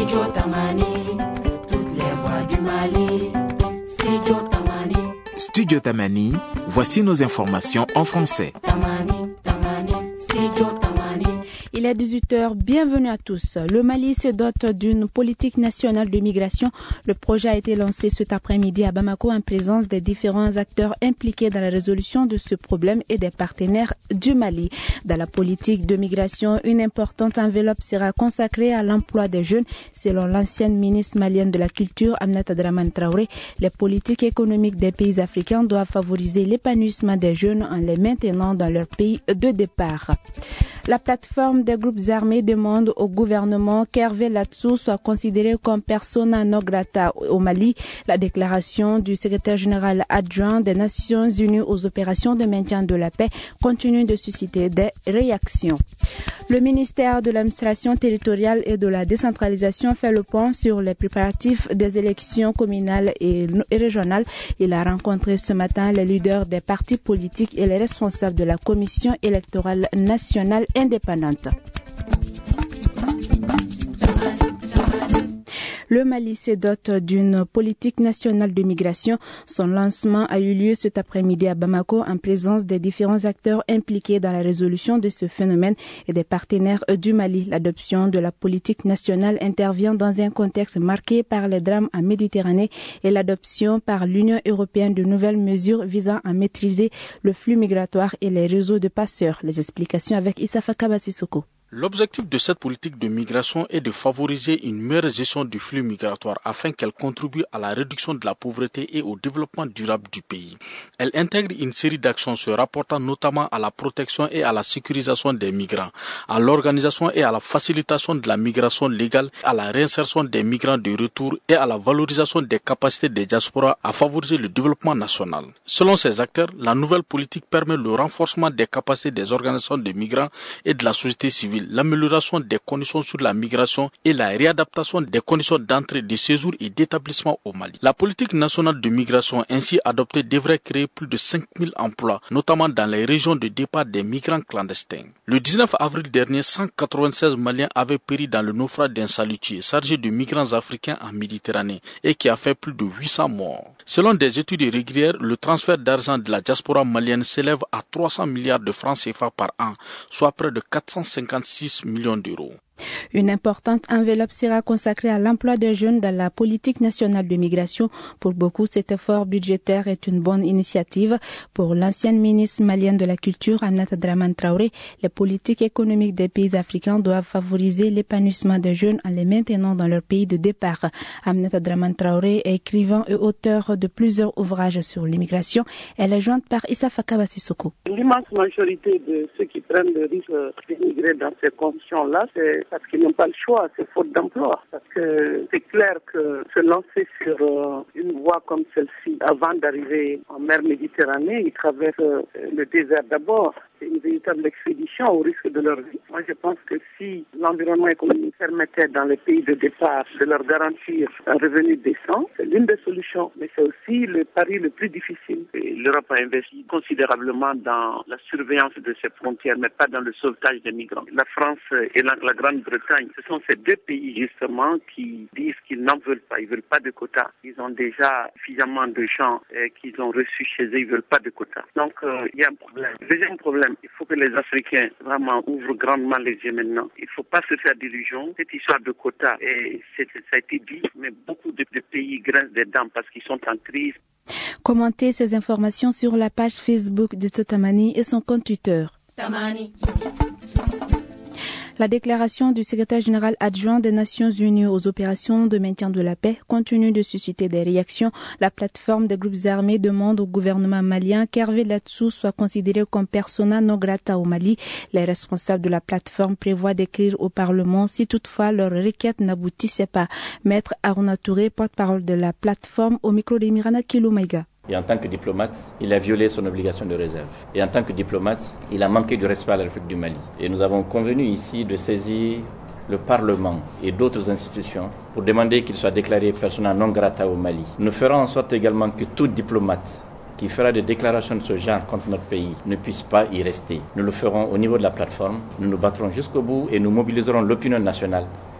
Studio Tamani, toutes les voix du Mali. Studio Tamani. Studio Tamani, voici nos informations en français. Tamani, Tamani, Studio Tamani. Il est 18h, bienvenue à tous. Le Mali se dote d'une politique nationale de migration. Le projet a été lancé cet après-midi à Bamako en présence des différents acteurs impliqués dans la résolution de ce problème et des partenaires du Mali. Dans la politique de migration, une importante enveloppe sera consacrée à l'emploi des jeunes. Selon l'ancienne ministre malienne de la Culture, Aminata Dramane Traoré, les politiques économiques des pays africains doivent favoriser l'épanouissement des jeunes en les maintenant dans leur pays de départ. La plateforme des groupes armés demande au gouvernement qu'Hervé Latsou soit considéré comme persona non grata au Mali. La déclaration du secrétaire général adjoint des Nations Unies aux opérations de maintien de la paix continue de susciter des réactions. Le ministère de l'administration territoriale et de la décentralisation fait le point sur les préparatifs des élections communales et régionales. Il a rencontré ce matin les leaders des partis politiques et les responsables de la commission électorale nationale indépendante. Le Mali se dote d'une politique nationale de migration. Son lancement a eu lieu cet après-midi à Bamako en présence des différents acteurs impliqués dans la résolution de ce phénomène et des partenaires du Mali. L'adoption de la politique nationale intervient dans un contexte marqué par les drames en Méditerranée et l'adoption par l'Union européenne de nouvelles mesures visant à maîtriser le flux migratoire et les réseaux de passeurs. Les explications avec Issa Fakaba Sissoko. L'objectif de cette politique de migration est de favoriser une meilleure gestion du flux migratoire afin qu'elle contribue à la réduction de la pauvreté et au développement durable du pays. Elle intègre une série d'actions se rapportant notamment à la protection et à la sécurisation des migrants, à l'organisation et à la facilitation de la migration légale, à la réinsertion des migrants de retour et à la valorisation des capacités des diasporas à favoriser le développement national. Selon ces acteurs, la nouvelle politique permet le renforcement des capacités des organisations de migrants et de la société civile, l'amélioration des conditions sur la migration et la réadaptation des conditions d'entrée, de séjour et d'établissement au Mali. La politique nationale de migration ainsi adoptée devrait créer plus de 5000 emplois, notamment dans les régions de départ des migrants clandestins. Le 19 avril dernier, 196 Maliens avaient péri dans le naufrage d'un salutier chargé de migrants africains en Méditerranée et qui a fait plus de 800 morts. Selon des études régulières, le transfert d'argent de la diaspora malienne s'élève à 300 milliards de francs CFA par an, soit près de 456 millions d'euros. Une importante enveloppe sera consacrée à l'emploi des jeunes dans la politique nationale de migration. Pour beaucoup, cet effort budgétaire est une bonne initiative. Pour l'ancienne ministre malienne de la Culture, Aminata Dramane Traoré, les politiques économiques des pays africains doivent favoriser l'épanouissement des jeunes en les maintenant dans leur pays de départ. Aminata Dramane Traoré est écrivain et auteur de plusieurs ouvrages sur l'immigration. Elle est jointe par Issa Fakaba Sissoko. L'immense majorité de ceux qui prennent le risque d'immigrer dans ces conditions-là, c'est parce qu'ils n'ont pas le choix, c'est faute d'emploi. Parce que c'est clair que se lancer sur une voie comme celle-ci, avant d'arriver en mer Méditerranée, ils traversent le désert d'abord. C'est une véritable expédition au risque de leur vie. Moi, je pense que si l'environnement économique permettait dans les pays de départ de leur garantir un revenu décent, c'est l'une des solutions. Mais c'est aussi le pari le plus difficile. Et l'Europe a investi considérablement dans la surveillance de ses frontières, mais pas dans le sauvetage des migrants. La France et la Grande-Bretagne, ce sont ces deux pays justement qui disent qu'ils n'en veulent pas. Ils veulent pas de quotas. Ils ont déjà suffisamment de gens qu'ils ont reçus chez eux. Ils veulent pas de quotas. Donc, il y a un problème. Deuxième problème, il faut que les Africains vraiment ouvrent grandement les yeux maintenant. Il ne faut pas se faire d'illusions. Cette histoire de quotas, ça a été dit, mais beaucoup de pays grincent des dents parce qu'ils sont en crise. Commentez ces informations sur la page Facebook de Tamani et son compte Twitter. Tamani. La déclaration du secrétaire général adjoint des Nations Unies aux opérations de maintien de la paix continue de susciter des réactions. La plateforme des groupes armés demande au gouvernement malien qu'Hervé Latsou soit considéré comme persona non grata au Mali. Les responsables de la plateforme prévoient d'écrire au Parlement si toutefois leur requête n'aboutissait pas. Maître Aruna Touré, porte-parole de la plateforme, au micro de Mirana Kiloumaïga. Et en tant que diplomate, il a violé son obligation de réserve. Et en tant que diplomate, il a manqué de respect à la République du Mali. Et nous avons convenu ici de saisir le Parlement et d'autres institutions pour demander qu'il soit déclaré persona non grata au Mali. Nous ferons en sorte également que tout diplomate qui fera des déclarations de ce genre contre notre pays ne puisse pas y rester. Nous le ferons au niveau de la plateforme, nous nous battrons jusqu'au bout et nous mobiliserons l'opinion nationale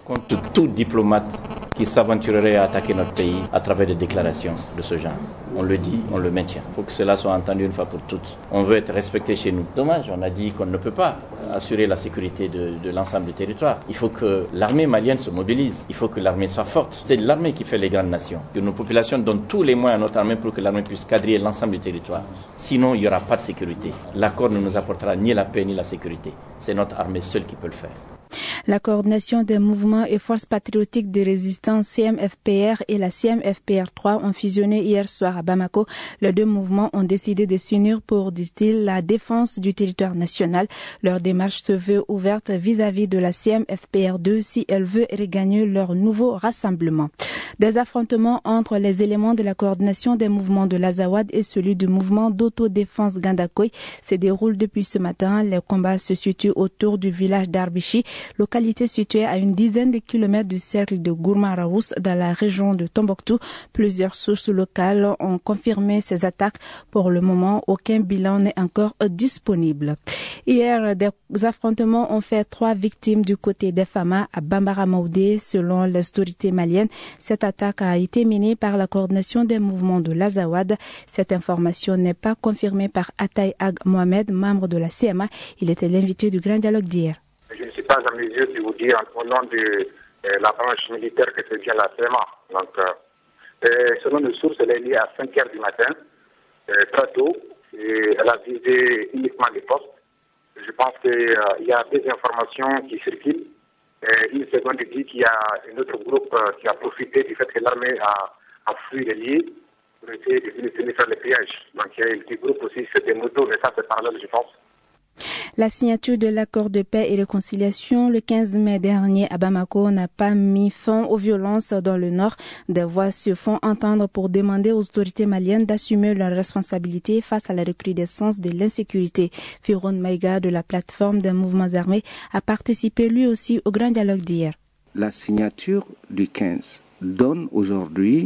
contre tout diplomate qui s'aventurerait à attaquer notre pays à travers des déclarations de ce genre. On le dit, on le maintient. Il faut que cela soit entendu une fois pour toutes. On veut être respecté chez nous. Dommage, on a dit qu'on ne peut pas assurer la sécurité de l'ensemble du territoire. Il faut que l'armée malienne se mobilise. Il faut que l'armée soit forte. C'est l'armée qui fait les grandes nations. Que nos populations donnent tous les moyens à notre armée pour que l'armée puisse quadriller l'ensemble du territoire. Sinon, il n'y aura pas de sécurité. L'accord ne nous apportera ni la paix ni la sécurité. C'est notre armée seule qui peut le faire. La coordination des mouvements et forces patriotiques de résistance CMFPR et la CMFPR3 ont fusionné hier soir à Bamako. Les deux mouvements ont décidé de s'unir pour, disent-ils, la défense du territoire national. Leur démarche se veut ouverte vis-à-vis de la CMFPR2 si elle veut regagner leur nouveau rassemblement. Des affrontements entre les éléments de la coordination des mouvements de l'Azawad et celui du mouvement d'autodéfense Gandakoy se déroulent depuis ce matin. Les combats se situent autour du village d'Arbichi, localité située à une dizaine de kilomètres du cercle de Gourma-Raous dans la région de Tombouctou. Plusieurs sources locales ont confirmé ces attaques. Pour le moment, aucun bilan n'est encore disponible. Hier, des affrontements ont fait 3 victimes du côté des Fama à Bambara-Maoudé, selon les autorités maliennes. Cette attaque a été menée par la coordination des mouvements de l'Azawad. Cette information n'est pas confirmée par Ataï Ag Mohamed, membre de la CMA. Il était l'invité du Grand Dialogue d'hier. Je ne suis pas en mesure de vous dire au nom de la branche militaire que c'est bien la CMA. Donc, selon nos sources, elle est liée à 5 heures du matin, très tôt, et elle a visé uniquement les postes. Je pense qu'il y a des informations qui circulent. Une seconde dit qu'il y a un autre groupe qui a profité du fait que l'armée a fui les liés pour essayer de faire les pièges. Donc il y a un petit groupe aussi sur des motos, mais ça c'est parallèle, je pense. La signature de l'accord de paix et réconciliation le 15 mai dernier à Bamako n'a pas mis fin aux violences dans le nord. Des voix se font entendre pour demander aux autorités maliennes d'assumer leurs responsabilités face à la recrudescence de l'insécurité. Firoun Maïga de la plateforme des mouvements armés a participé lui aussi au grand dialogue d'hier. La signature du 15 donne aujourd'hui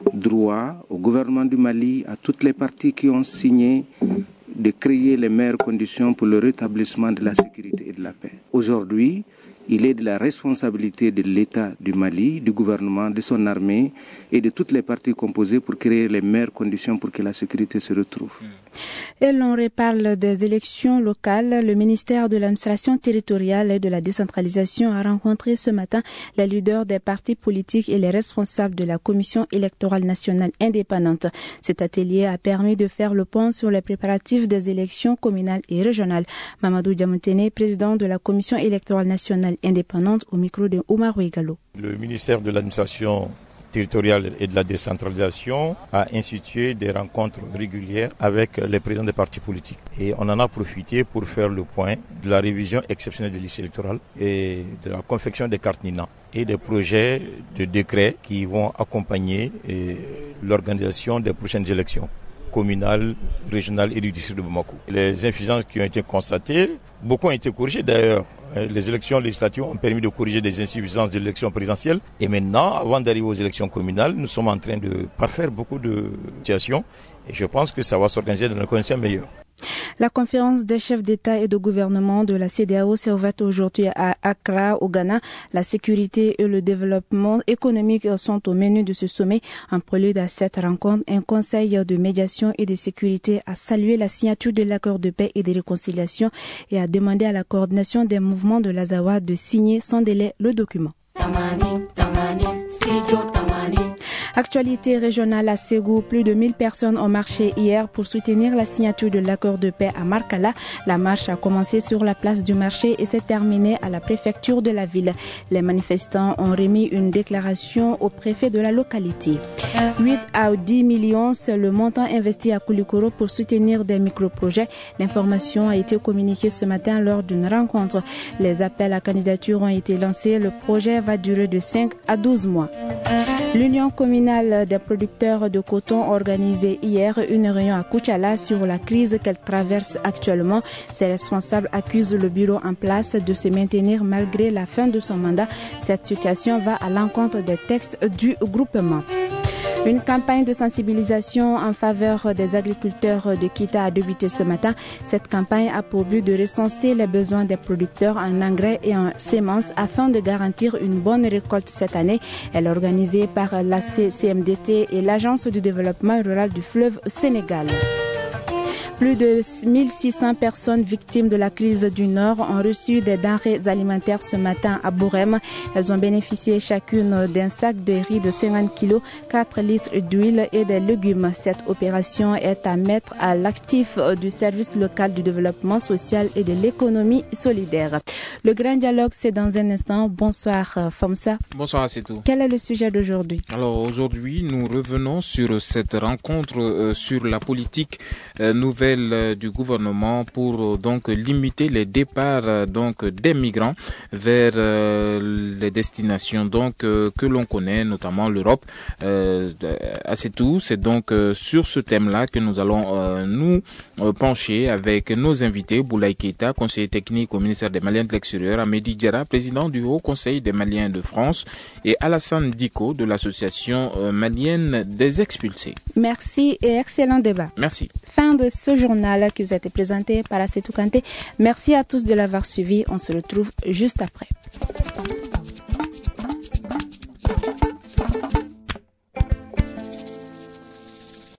droit au gouvernement du Mali, à toutes les parties qui ont signé, de créer les meilleures conditions pour le rétablissement de la sécurité et de la paix. Aujourd'hui, il est de la responsabilité de l'État du Mali, du gouvernement, de son armée et de toutes les parties composées pour créer les meilleures conditions pour que la sécurité se retrouve. Et l'on reparle des élections locales. Le ministère de l'administration territoriale et de la décentralisation a rencontré ce matin les leaders des partis politiques et les responsables de la Commission électorale nationale indépendante. Cet atelier a permis de faire le point sur les préparatifs des élections communales et régionales. Mamadou Diamoutene, président de la Commission électorale nationale indépendante, au micro de Oumar Ouigalo. Le ministère de l'administration territoriale et de la décentralisation a institué des rencontres régulières avec les présidents des partis politiques. Et on en a profité pour faire le point de la révision exceptionnelle des listes électorales et de la confection des cartes NINA et des projets de décrets qui vont accompagner l'organisation des prochaines élections communales, régionales et du district de Bamako. Les insuffisances qui ont été constatées, beaucoup ont été corrigées d'ailleurs. Les élections législatives ont permis de corriger des insuffisances de l'élection présidentielle. Et maintenant, avant d'arriver aux élections communales, nous sommes en train de parfaire beaucoup de situations. Et je pense que ça va s'organiser dans des conditions meilleures. La conférence des chefs d'État et de gouvernement de la CEDEAO s'est ouverte aujourd'hui à Accra, au Ghana. La sécurité et le développement économique sont au menu de ce sommet. En prélude à cette rencontre, un conseil de médiation et de sécurité a salué la signature de l'accord de paix et de réconciliation et a demandé à la coordination des mouvements de l'Azawad de signer sans délai le document. Actualité régionale à Ségou, plus de 1000 personnes ont marché hier pour soutenir la signature de l'accord de paix à Markala. La marche a commencé sur la place du marché et s'est terminée à la préfecture de la ville. Les manifestants ont remis une déclaration au préfet de la localité. 8 à 10 millions, c'est le montant investi à Koulikoro pour soutenir des micro-projets. L'information a été communiquée ce matin lors d'une rencontre. Les appels à candidature ont été lancés. Le projet va durer de 5 à 12 mois. L'Union communale des producteurs de coton a organisé hier une réunion à Koutchala sur la crise qu'elle traverse actuellement. Ses responsables accusent le bureau en place de se maintenir malgré la fin de son mandat. Cette situation va à l'encontre des textes du groupement. Une campagne de sensibilisation en faveur des agriculteurs de Kita a débuté ce matin. Cette campagne a pour but de recenser les besoins des producteurs en engrais et en semences afin de garantir une bonne récolte cette année. Elle est organisée par la CMDT et l'Agence du développement rural du fleuve Sénégal. Plus de 1600 personnes victimes de la crise du Nord ont reçu des denrées alimentaires ce matin à Bourem. Elles ont bénéficié chacune d'un sac de riz de 50 kg, 4 litres d'huile et des légumes. Cette opération est à mettre à l'actif du service local du développement social et de l'économie solidaire. Le grand dialogue, c'est dans un instant. Bonsoir Famsa. Bonsoir Assetou. Quel est le sujet d'aujourd'hui? Alors aujourd'hui, nous revenons sur cette rencontre sur la politique nouvelle du gouvernement pour donc limiter les départs donc des migrants vers les destinations donc que l'on connaît, notamment l'Europe. C'est tout. C'est donc sur ce thème-là que nous allons nous pencher avec nos invités. Boulaye Keita, conseiller technique au ministère des Maliens de l'extérieur, Amédi Diarra, président du Haut Conseil des Maliens de France, et Alassane Diko de l'association malienne des expulsés. Merci et excellent débat. Merci. Fin de ce journal qui vous a été présenté par Assetou Kanté. Merci à tous de l'avoir suivi. On se retrouve juste après.